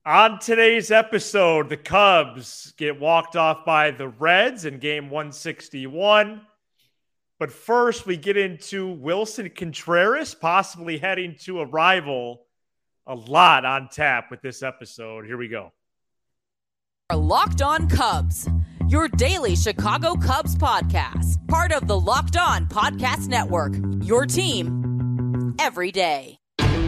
On today's episode, the Cubs get walked off by the Reds in game 161. But first, we get into Willson Contreras possibly heading to a rival. A lot on tap with this episode. Here we go. Locked On Cubs, your daily Chicago Cubs podcast. Part of the Locked On Podcast Network, your team every day.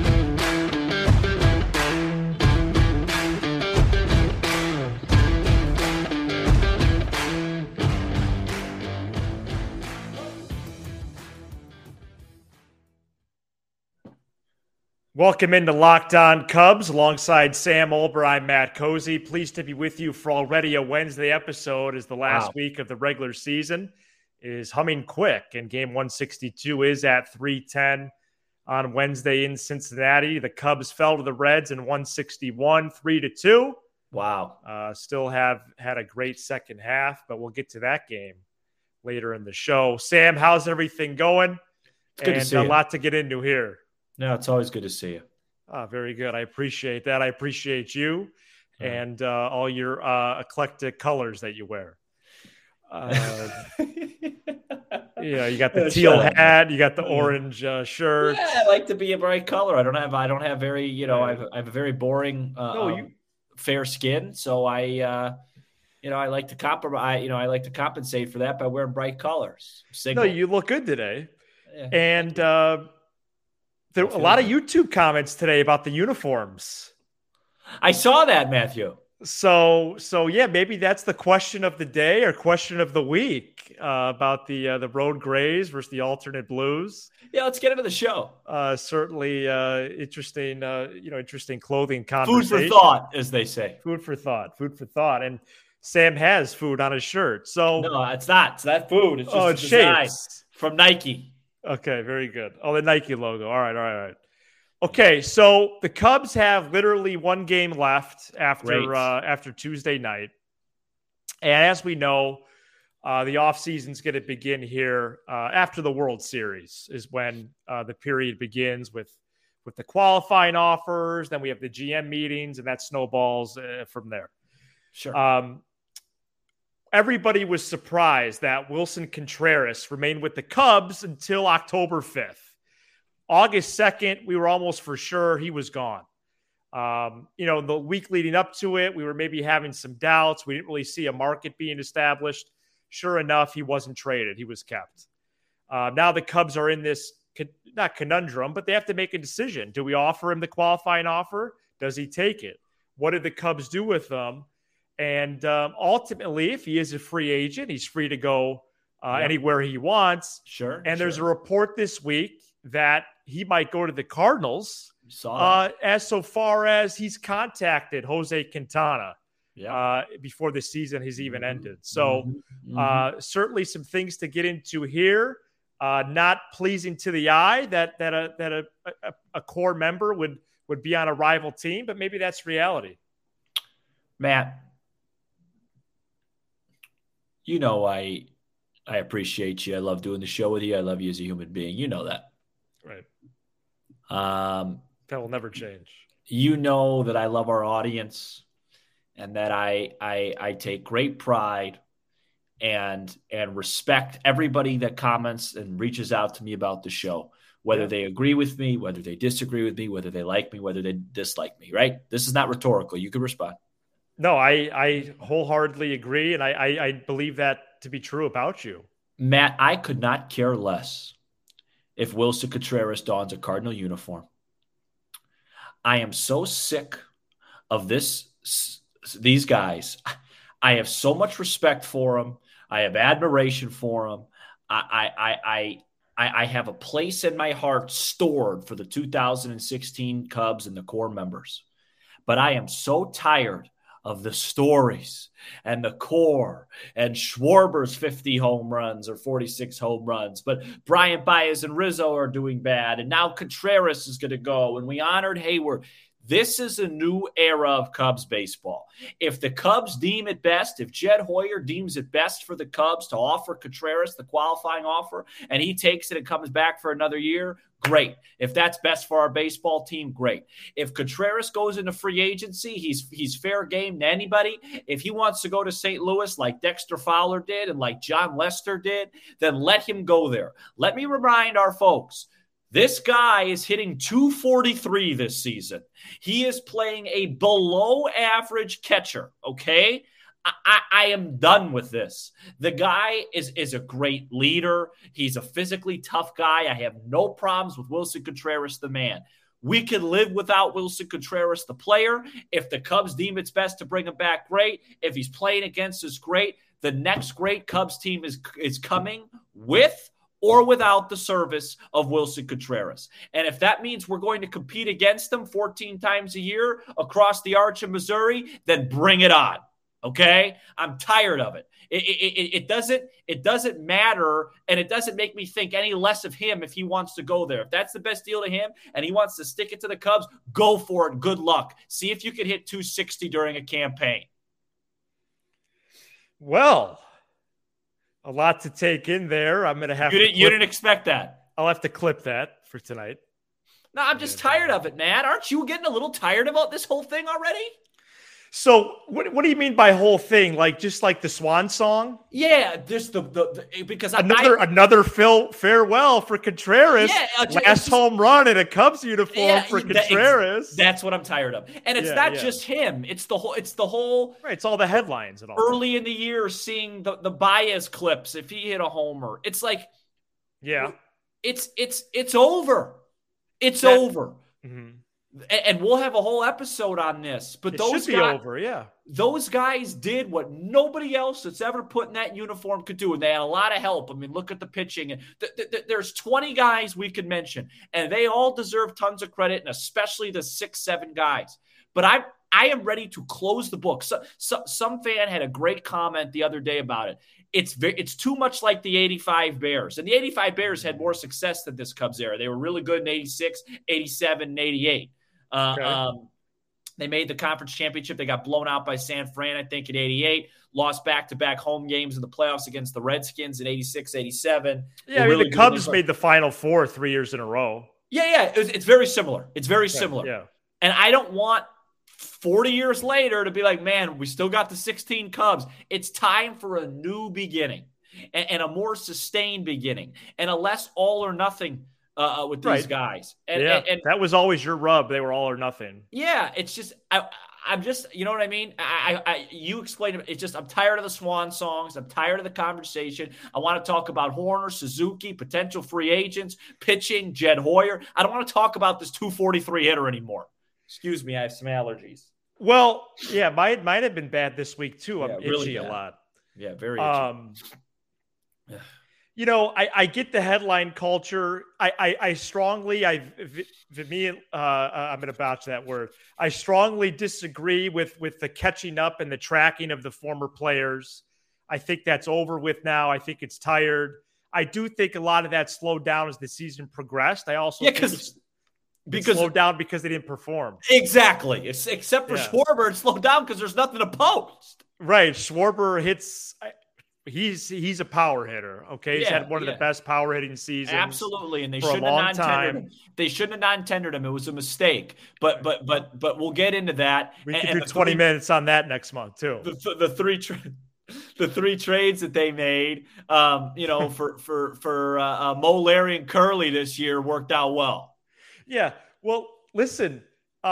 Welcome into Locked On Cubs alongside Sam Olber. I'm Matt Cozy. Pleased to be with you for already a Wednesday episode as the last week of the regular season is humming quick, and game 162 is at 3:10 on Wednesday in Cincinnati. The Cubs fell to the Reds in 161, 3-2. Wow. Still have had a great second half, but we'll get to that game later in the show. Sam, how's everything going? It's good to see a you. lot to get into here. No, it's always good to see you. Very good. I appreciate that. I appreciate you and all your eclectic colors that you wear. You got the teal hat, you got the orange shirt. Yeah, I like to be a bright color. I don't have very, I have a very boring, fair skin. So I like to I like to compensate for that by wearing bright colors. No, you look good today. Yeah. And, there were a lot of YouTube comments today about the uniforms. I saw that, Matthew. So yeah, maybe that's the question of the day or question of the week about the road grays versus the alternate blues. Yeah, let's get into the show. Certainly interesting, interesting clothing conversation. Food for thought, as they say. Food for thought. And Sam has food on his shirt. So no, it's not. It's not food. It's just it's shapes from Nike. Okay, very good. Oh, the Nike logo. All right. Okay, so the Cubs have literally one game left after Tuesday night. And as we know, the offseason is going to begin here after the World Series is when the period begins with the qualifying offers. Then we have the GM meetings, and that snowballs from there. Sure. Everybody was surprised that Willson Contreras remained with the Cubs until October 5th. August 2nd, we were almost for sure he was gone. The week leading up to it, we were maybe having some doubts. We didn't really see a market being established. Sure enough, he wasn't traded. He was kept. Now the Cubs are in this, not conundrum, but they have to make a decision. Do we offer him the qualifying offer? Does he take it? What did the Cubs do with them? And ultimately, if he is a free agent, he's free to go anywhere he wants. Sure. And there's a report this week that he might go to the Cardinals as so far as he's contacted Jose Quintana before the season has even ended. So certainly some things to get into here. Not pleasing to the eye that a core member would be on a rival team, but maybe that's reality. Matt, I appreciate you. I love doing the show with you. I love you as a human being. You know that. Right. That will never change. You know that I love our audience and that I take great pride and respect everybody that comments and reaches out to me about the show, whether they agree with me, whether they disagree with me, whether they like me, whether they dislike me, right? This is not rhetorical. You can respond. No, I wholeheartedly agree, and I believe that to be true about you. Matt, I could not care less if Willson Contreras dons a Cardinal uniform. I am so sick of these guys. I have so much respect for them. I have admiration for them. I have a place in my heart stored for the 2016 Cubs and the core members. But I am so tired of the stories and the core and Schwarber's 50 home runs or 46 home runs. But Brian Baez and Rizzo are doing bad. And now Contreras is going to go. And we honored Hayward. This is a new era of Cubs baseball. If the Cubs deem it best, if Jed Hoyer deems it best for the Cubs to offer Contreras the qualifying offer and he takes it and comes back for another year, great. If that's best for our baseball team, great. If Contreras goes into free agency, he's fair game to anybody. If he wants to go to St. Louis like Dexter Fowler did and like John Lester did, then let him go there. Let me remind our folks, this guy is hitting .243 this season. He is playing a below-average catcher, okay? I am done with this. The guy is a great leader. He's a physically tough guy. I have no problems with Willson Contreras, the man. We can live without Willson Contreras, the player. If the Cubs deem it's best to bring him back, great. If he's playing against us, great. The next great Cubs team is coming with or without the service of Willson Contreras. And if that means we're going to compete against them 14 times a year across the arch of Missouri, then bring it on. Okay? I'm tired of it. It doesn't matter, and it doesn't make me think any less of him if he wants to go there. If that's the best deal to him and he wants to stick it to the Cubs, go for it. Good luck. See if you can hit .260 during a campaign. Well, a lot to take in there. I'm going to have You didn't expect that. I'll have to clip that for tonight. No, I'm just tired of it, man. Aren't you getting a little tired about this whole thing already? So what do you mean by whole thing? Like just like the Swan song? Yeah, just the because another farewell for Contreras. Yeah, last home run in a Cubs uniform for Contreras. That's what I'm tired of. And it's not just him. It's the whole. Right. It's all the headlines and all. Early in the year, seeing the Baez clips if he hit a homer. It's like, yeah, it's over. It's over. Mm-hmm. And we'll have a whole episode on this. But those should be over, yeah. Those guys did what nobody else that's ever put in that uniform could do, and they had a lot of help. I mean, look at the pitching. And there's 20 guys we could mention, and they all deserve tons of credit, and especially the 6-7 guys. But I am ready to close the book. So some fan had a great comment the other day about it. It's too much like the 85 Bears. And the 85 Bears had more success than this Cubs era. They were really good in 86, 87, and 88. They made the conference championship. They got blown out by San Fran, I think, in 88. Lost back-to-back home games in the playoffs against the Redskins in 86, 87. Yeah, the Cubs made the Final Four 3 years in a row. Yeah. It's very similar. It's very similar. Yeah. And I don't want 40 years later to be like, man, we still got the 16 Cubs. It's time for a new beginning and a more sustained beginning and a less all or nothing with these guys. And that was always your rub. They were all or nothing. Yeah, it's just I'm just, you know what I mean? You explained it. It's just I'm tired of the Swan songs. I'm tired of the conversation. I want to talk about Horner, Suzuki, potential free agents, pitching, Jed Hoyer. I don't want to talk about this 243 hitter anymore. Excuse me, I have some allergies. Well, yeah, might have been bad this week too. I'm itchy a lot. Yeah, very itchy. You know, I get the headline culture. I strongly, I'm going to botch that word. I strongly disagree with the catching up and the tracking of the former players. I think that's over with now. I think it's tired. I do think a lot of that slowed down as the season progressed. I also think it slowed down because they didn't perform. Exactly. Except for Schwarber, it slowed down because there's nothing to post. Right. Schwarber hits. He's a power hitter. Okay, he's had one of the best power hitting seasons. Absolutely, and they shouldn't have non-tendered him. They shouldn't have non-tendered him. It was a mistake. But we'll get into that. We can do 20 minutes on that next month too. The three trades that they made, for Mo, Larry, and Curley this year worked out well. Yeah. Well, listen,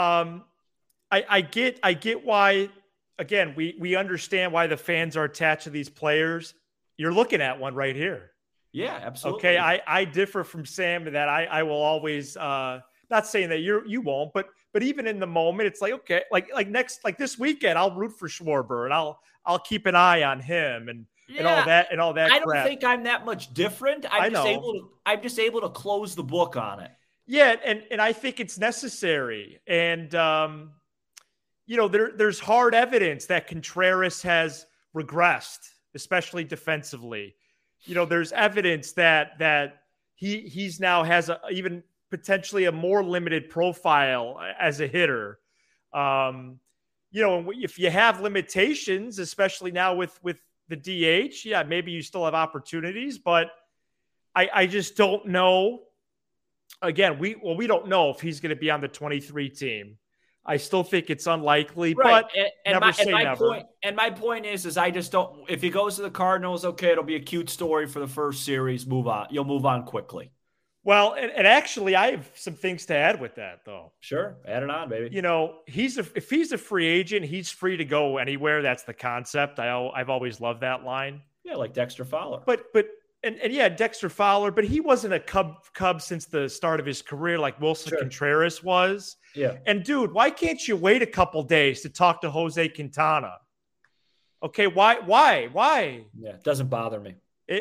I get why. Again, we understand why the fans are attached to these players. You're looking at one right here. Yeah, absolutely. Okay, I differ from Sam in that I will always not saying that you won't, but even in the moment, it's like, okay, like this weekend, I'll root for Schwarber and I'll keep an eye on him and all that. I don't think I'm that much different. I'm just able to close the book on it. Yeah, and I think it's necessary. And there's hard evidence that Contreras has regressed, especially defensively. There's evidence that he's now has even potentially a more limited profile as a hitter If you have limitations, especially now with the DH, yeah, maybe you still have opportunities, but I just don't know. Again, we don't know if he's going to be on the 23 team. I still think it's unlikely, right. but never say never. My point is I just don't. If he goes to the Cardinals, okay, it'll be a cute story for the first series. Move on. You'll move on quickly. Well, and actually, I have some things to add with that, though. Sure, add it on, baby. If he's a free agent, he's free to go anywhere. That's the concept. I've always loved that line. Yeah, like Dexter Fowler. But yeah, Dexter Fowler, but he wasn't a Cub since the start of his career like Wilson Contreras was. Yeah. And dude, why can't you wait a couple days to talk to Jose Quintana? Okay, why? Yeah, it doesn't bother me.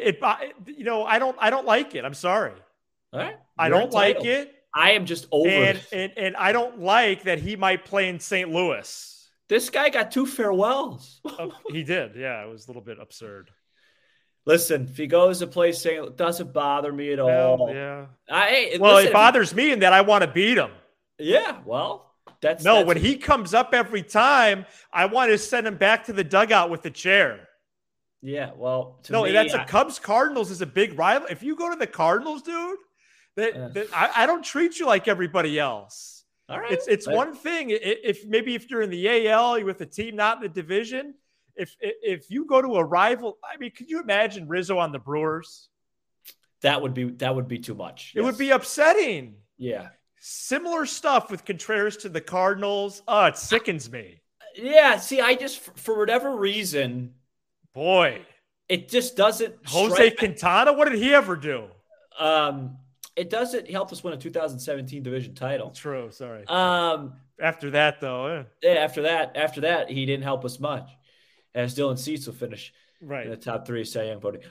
I don't like it. I'm sorry. All right. I don't like it. I am just over it. And I don't like that he might play in St. Louis. This guy got 2 farewells. He did. Yeah, it was a little bit absurd. Listen, if he goes to play St. Louis, it doesn't bother me at all. Yeah. It bothers me in that I want to beat him. Yeah, well, that's when he comes up every time, I want to send him back to the dugout with the chair. Yeah, well, Cubs-Cardinals is a big rival. If you go to the Cardinals, dude, I don't treat you like everybody else. All right. It's one thing if you're in the AL, you're with a team not in the division. If you go to a rival, I mean, could you imagine Rizzo on the Brewers? That would be too much. It would be upsetting. Yeah. Similar stuff with Contreras to the Cardinals. It sickens me. Yeah. See, I just, for whatever reason, boy, it just doesn't. Jose Quintana, what did he ever do? It doesn't help us win a 2017 division title. True. Sorry. After that, though. After that, he didn't help us much. As Dylan Cease will finish in the top 3 of Cy Young voting.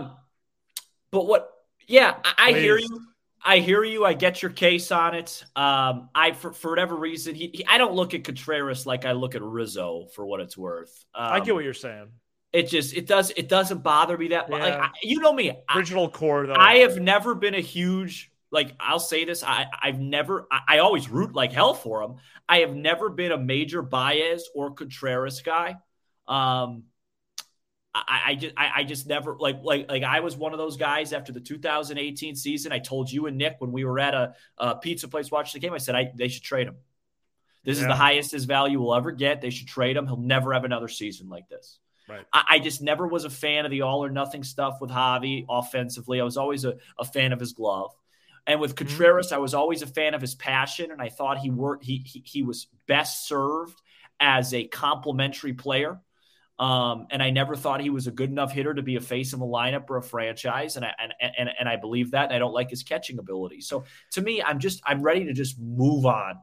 But what? Yeah, I hear you. I hear you. I get your case on it. For whatever reason, I don't look at Contreras like I look at Rizzo for what it's worth. I get what you're saying. It doesn't bother me that much. Yeah. Like, you know me. Original core though. I have never been a huge, like, I'll say this. I always root like hell for him. I have never been a major Baez or Contreras guy. I just never like I was one of those guys after the 2018 season. I told you and Nick when we were at a pizza place watching the game, I said they should trade him. This is the highest his value will ever get. They should trade him. He'll never have another season like this. Right. I just never was a fan of the all or nothing stuff with Javi offensively. I was always a fan of his glove. And with Contreras, I was always a fan of his passion, and I thought he was best served as a complementary player. And I never thought he was a good enough hitter to be a face of a lineup or a franchise. And I believe that. And I don't like his catching ability. So to me, I'm ready to just move on.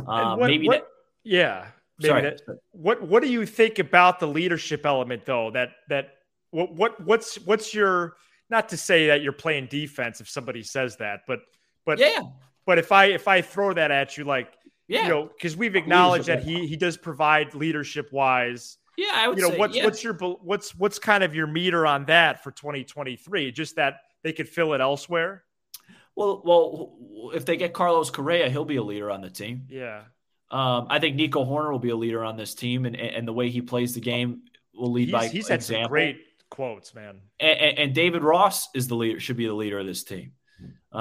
What do you think about the leadership element though? What's your, not to say that you're playing defense if somebody says that, but if I throw that at you, like, because we've acknowledged that he does provide leadership wise. Yeah, I would say. What's kind of your meter on that for 2023? Just that they could fill it elsewhere. Well, if they get Carlos Correa, he'll be a leader on the team. Yeah. I think Nico Horner will be a leader on this team, and the way he plays the game will lead by example. He's had some great quotes, man. And David Ross is the leader, should be the leader of this team. So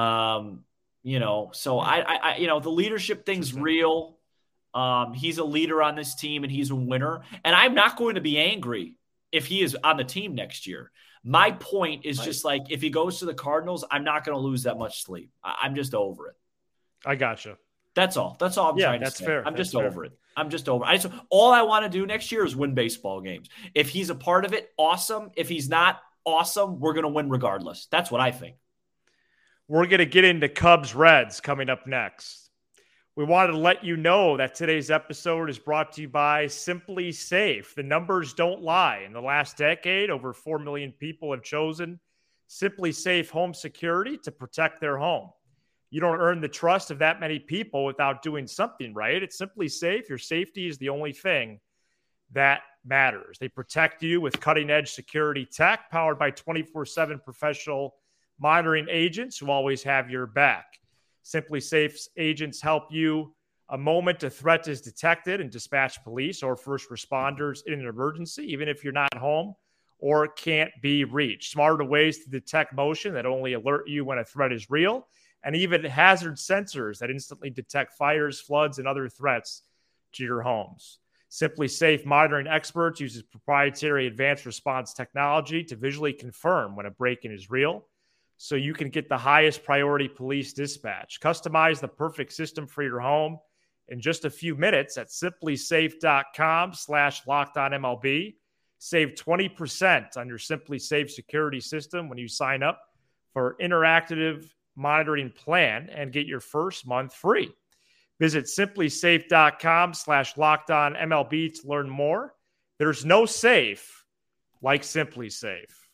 I the leadership thing's real. He's a leader on this team, and he's a winner. And I'm not going to be angry if he is on the team next year. My point is just like, if he goes to the Cardinals, I'm not going to lose that much sleep. I'm just over it. I gotcha. That's all. That's all I'm trying to say. That's fair. I'm just over it. I'm just over it. All I want to do next year is win baseball games. If he's a part of it, awesome. If he's not, awesome. We're going to win regardless. That's what I think. We're going to get into Cubs-Reds coming up next. We wanted to let you know that today's episode is brought to you by Simply Safe. The numbers don't lie. In the last decade, over 4 million people have chosen Simply Safe Home Security to protect their home. You don't earn the trust of that many people without doing something right. It's Simply Safe. Your safety is the only thing that matters. They protect you with cutting-edge security tech powered by 24/7 professional monitoring agents who always have your back. Simply Safe's agents help you A moment a threat is detected and dispatch police or first responders in an emergency, even if you're not home or can't be reached. Smarter ways to detect motion that only alert you when a threat is real, and even hazard sensors that instantly detect fires, floods, and other threats to your homes. Simply Safe Monitoring Experts uses proprietary advanced response technology to visually confirm when a break-in is real, so you can get the highest priority police dispatch. Customize the perfect system for your home in just a few minutes at simplysafe.com/LockedOnMLB. Save 20% on your Simply Safe security system when you sign up for interactive monitoring plan and get your first month free. Visit simplysafe.com/LockedOnMLB to learn more. There's no safe like Simply Safe.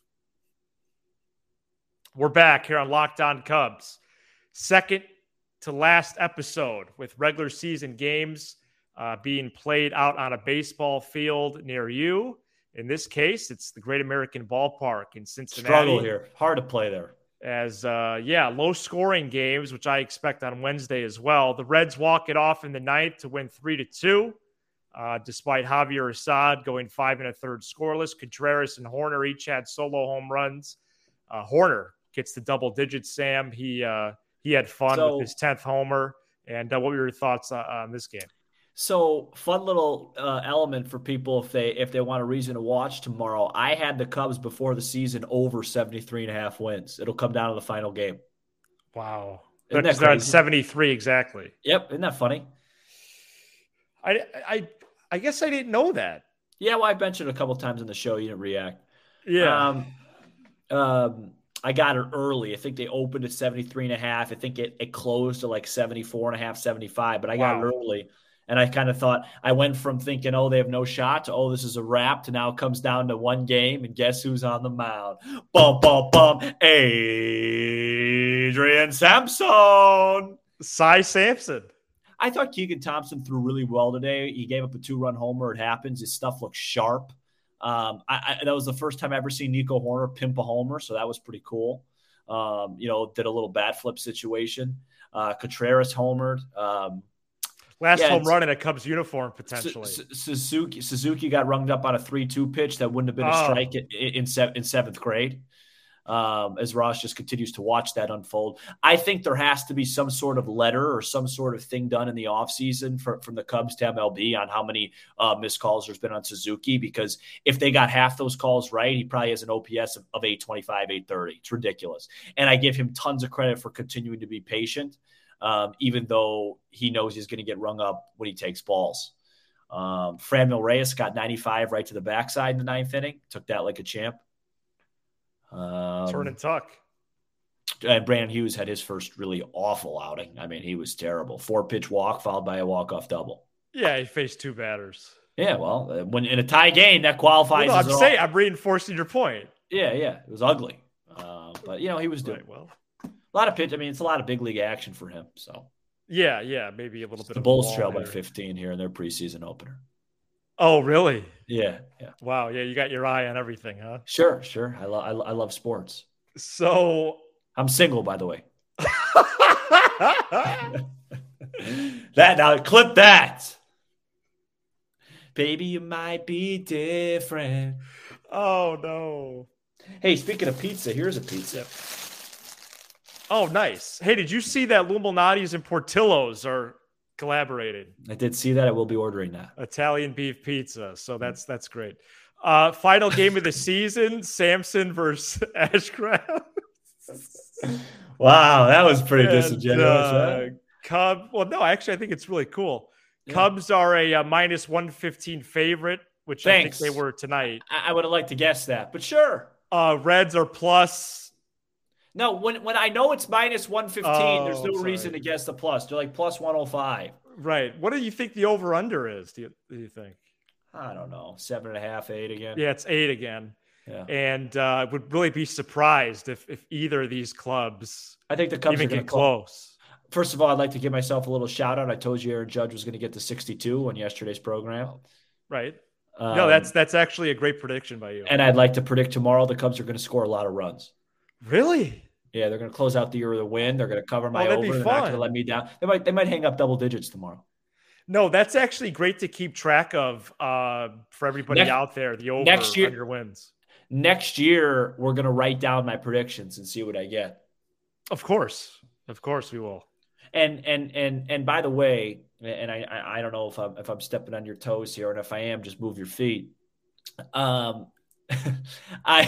We're back here on Locked On Cubs. Second to last episode with regular season games being played out on a baseball field near you. In this case, it's the Great American Ballpark in Cincinnati. Struggle here. Hard to play there. As, low-scoring games, which I expect on Wednesday as well. The Reds walk it off in the ninth to win 3-2, despite Javier Assad going 5 1/3 scoreless. Contreras and Horner each had solo home runs. Horner gets the double digits, Sam. He had fun with his 10th homer. And what were your thoughts on this game? So fun little element for people if they want a reason to watch tomorrow. I had the Cubs before the season over 73.5 wins. It'll come down to the final game. Wow. Isn't that they're at crazy? 73 exactly. Yep. Isn't that funny? I guess I didn't know that. Yeah, well, I mentioned it a couple times in the show. You didn't react. Yeah. I got it early. I think they opened at 73.5. I think it closed to like 74.5, 75, but I got it early. And I kind of thought, I went from thinking, they have no shot to, this is a wrap, to now it comes down to one game, and guess who's on the mound? Bum, bum, bum. Adrian Sampson. Cy Sampson. I thought Keegan Thompson threw really well today. He gave up a 2-run homer. It happens. His stuff looks sharp. That was the first time I ever seen Nico Horner pimp a homer, so that was pretty cool. Did a little bat flip situation. Contreras homered. Last home run in a Cubs uniform, potentially. Suzuki got runged up on a 3-2 pitch that wouldn't have been a strike in seventh grade. As Ross just continues to watch that unfold. I think there has to be some sort of letter or some sort of thing done in the offseason from the Cubs to MLB on how many missed calls there's been on Suzuki, because if they got half those calls right, he probably has an OPS of 825, 830. It's ridiculous. And I give him tons of credit for continuing to be patient, even though he knows he's going to get rung up when he takes balls. Franmil Reyes got 95 right to the backside in the ninth inning. Took that like a champ. Turn and tuck. And Brandon Hughes had his first really awful outing. I mean, he was terrible. 4-pitch walk followed by a walk-off double. Yeah, he faced 2 batters. Yeah, well, when in a tie game, that qualifies. I'm reinforcing your point. Yeah, it was ugly. But, he was doing well. A lot of pitch. I mean, it's a lot of big league action for him. So yeah, maybe a little bit. The Bulls trail by 15 here in their preseason opener. Oh, really? Yeah. Wow. Yeah, you got your eye on everything, huh? Sure. I love sports. So I'm single, by the way. Now clip that. Baby, you might be different. Oh no. Hey, speaking of pizza, here's a pizza. Oh, nice. Hey, did you see that Luminati's and Portillo's are collaborating? I did see that. I will be ordering that. Italian beef pizza. So that's great. Final game of the season, Sampson versus Ashcraft. Wow, that was pretty disingenuous. Cubs. Well, no, actually, I think it's really cool. Yeah. Cubs are a minus 115 favorite, which I think they were tonight. I would have liked to guess that, but sure. Reds are plus. No, when I know it's minus 115, there's no reason to guess the plus. They're like plus 105. Right. What do you think the over-under is, do you think? I don't know. 7.5, 8 again. Yeah, it's 8 again. Yeah. And I would really be surprised if either of these clubs I think the Cubs even are going get close. First of all, I'd like to give myself a little shout out. I told you Aaron Judge was going to get to 62 on yesterday's program. Right. No, that's actually a great prediction by you. And I'd like to predict tomorrow the Cubs are going to score a lot of runs. Really? Yeah, they're going to close out the year with a win. They're going to cover my that'd over. be They're fun. not going to let me down. They might hang up double digits tomorrow. No, that's actually great to keep track of for everybody out there, the over next year, under wins. Next year, we're going to write down my predictions and see what I get. Of course we will. And by the way, and I don't know if I'm stepping on your toes here, and if I am, just move your feet. I I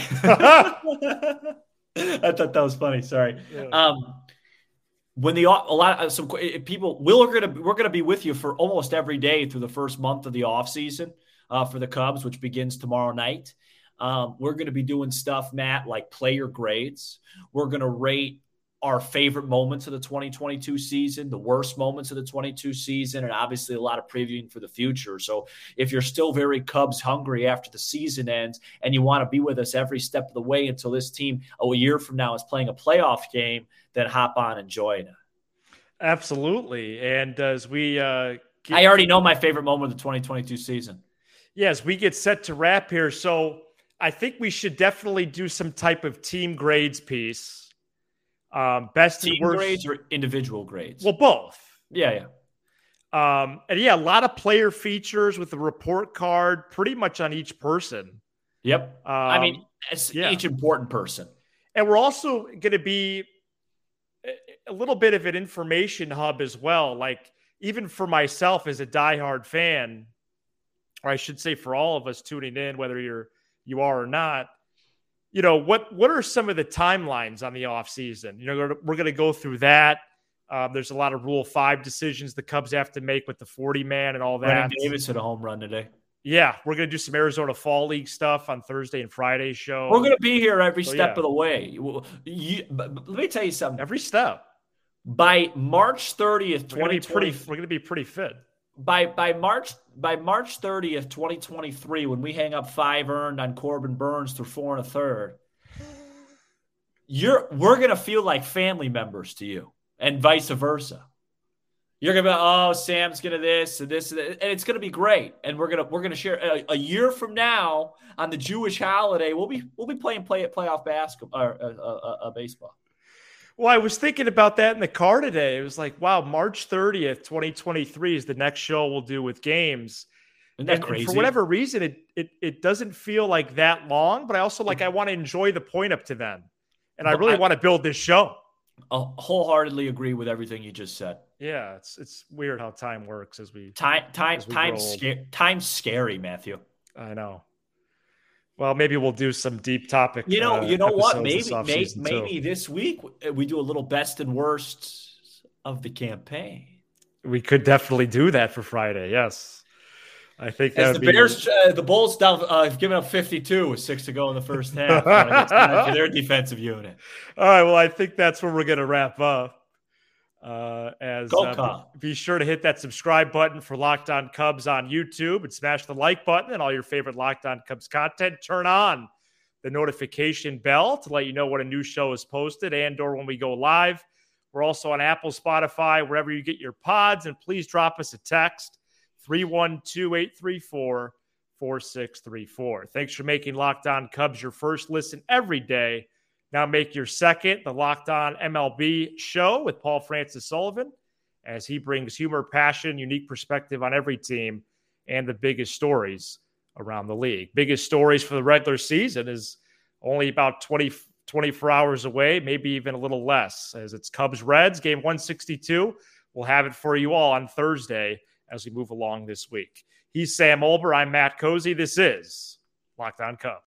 thought that was funny. Sorry. Yeah. When some people we're gonna be with you for almost every day through the first month of the offseason for the Cubs, which begins tomorrow night. We're going to be doing stuff, Matt, like player grades. We're going to rate our favorite moments of the 2022 season, the worst moments of the 22 season, and obviously a lot of previewing for the future. So if you're still very Cubs hungry after the season ends and you want to be with us every step of the way until this team a year from now is playing a playoff game, then hop on and join us. Absolutely. And as we I already know my favorite moment of the 2022 season. Yes, we get set to wrap here. So I think we should definitely do some type of team grades piece. Best team and worst grades or individual grades? Well, both. Yeah. And a lot of player features with the report card pretty much on each person. Yep. Each important person. And we're also going to be a little bit of an information hub as well. Like even for myself as a diehard fan, or I should say for all of us tuning in, whether you are or not, what are some of the timelines on the offseason? We're going to go through that. There's a lot of Rule 5 decisions the Cubs have to make with the 40-man and all that. Brandon Davis hit a home run today. Yeah, we're going to do some Arizona Fall League stuff on Thursday and Friday show. We're going to be here every step of the way. Let me tell you something. Every step. By March 30th, 2020, we're going to be pretty fit. By March 30th, 2023, when we hang up 5 earned on Corbin Burns through 4 1/3, we're going to feel like family members to you, and vice versa. You're going to be, oh, Sam's going to this and this, and it's going to be great. And we're going to share a year from now on the Jewish holiday. We'll be playing playoff basketball or baseball. Well, I was thinking about that in the car today. It was like, wow, March 30th, 2023 is the next show we'll do with games. Isn't that crazy? And for whatever reason, it doesn't feel like that long, but I also I want to enjoy the point up to then. And I really want to build this show. I'll wholeheartedly agree with everything you just said. Yeah, it's weird how time works as we time's scary, Matthew. I know. Well, maybe we'll do some deep topic. You know what? Maybe this week we do a little best and worst of the campaign. We could definitely do that for Friday. Yes, I think that the Bears, the Bulls down have given up 52 with 6 to go in the first half. It's time for their defensive unit. All right. Well, I think that's where we're going to wrap up. Be sure to hit that subscribe button for Locked On Cubs on YouTube and smash the like button and all your favorite Locked On Cubs content. Turn on the notification bell to let you know when a new show is posted and/or when we go live. We're also on Apple, Spotify, wherever you get your pods, and please drop us a text 312-834-4634. Thanks for making Locked On Cubs your first listen every day. Now make your second, the Locked On MLB show with Paul Francis Sullivan, as he brings humor, passion, unique perspective on every team and the biggest stories around the league. Biggest stories for the regular season is only about 24 hours away, maybe even a little less, as it's Cubs-Reds, game 162. We'll have it for you all on Thursday as we move along this week. He's Sam Olber. I'm Matt Cozy. This is Locked On Cubs.